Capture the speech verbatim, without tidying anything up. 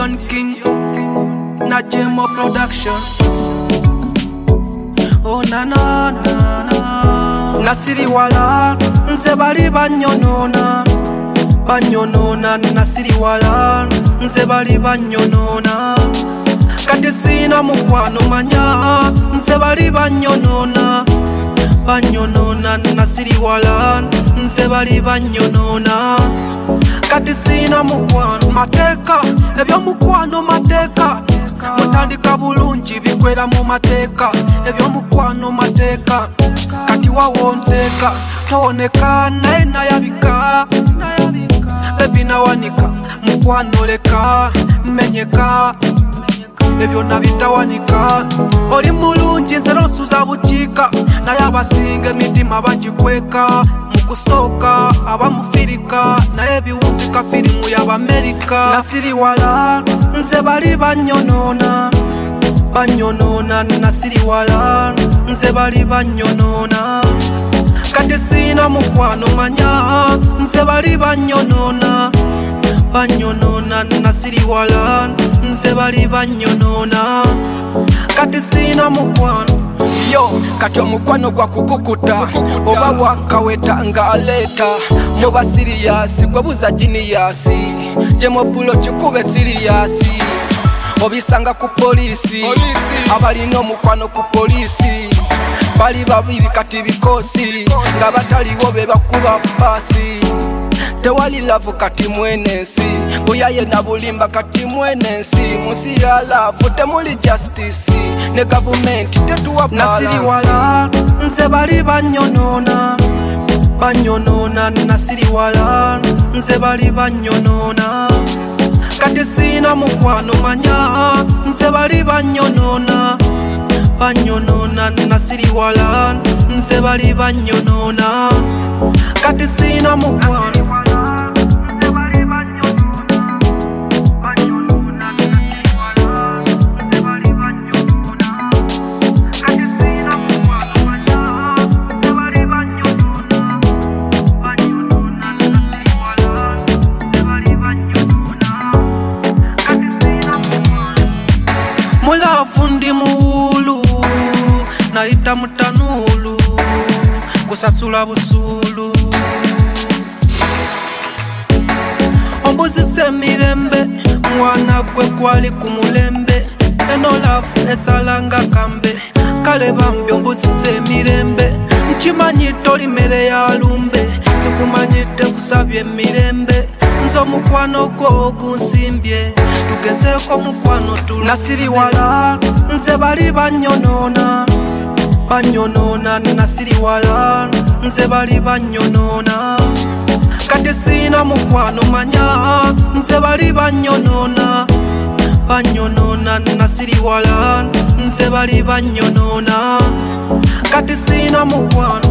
Young King na Jemo Production. Oh na na na na Nasiri wala nze bali banyonona banyonona Nasiri wala nze bali banyonona kati sina mukwano manya nze bali banyonona banyonona Nasiri wala nze bali banyonona kati sina mukwano mateka ebyo mukwano mateka mutandika bulungi bikwera mu mateka ebyo mukwano mateka kati wawonteka towoneka naye nayabika bebi nawanika mukwano leka menyeka ebyo nabitawanika oli mulungi nze nosuza bukiika naye abasinga emitima bagikweka mukusooka abamufirika naye ebiwunzika firimu y'Abamerika. Nasiri wala nze bali banyonona banyonona Nasiri wala nze bali banyonona kati sina mukwano manya nze bali banyonona banyonona Nasiri wala nze bali banyonona kati sina mukwano. Yo kati omukwano gwa kukukuta oba wakaweta nga aleta muba siriyasi gwe buza jiniyasi Jemo Pulo kikube siriyasi obisanga ku polisi abalina omukwano ku polisi bali babiri kati bikosi nga bataliwo be bakuba pasi tewali lavu kati mwenensi buyaye na bulimba kati mwenensi musi ya lavu temuli justice ne government tetuwa balance. Nasiri wala nze bali banyonona banyonona Nasiri wala nze bali banyonona kati sina mukwano manya nze bali banyonona banyonona Nasiri wala nze bali banyonona kati sina mukwano. Mulafu ndi muulu naita mutanulu kusasula busulu ombuzise mirembe mwana gwe kwali kumulembe eno lafu esalanga kambe kale bambi ombuzise mirembe nkimanyi toli mere ya lumbe sikumanyite kusabye mirembe nzo mukwano gwo gunsimbye tugezeko mukwano tulu. Nasiri wala nze bali banyonona banyonona Nasiri wala nze bali banyonona kati sina mukwano manya nze bali banyonona banyonona Nasiri wala nze bali banyonona kati sina mukwano.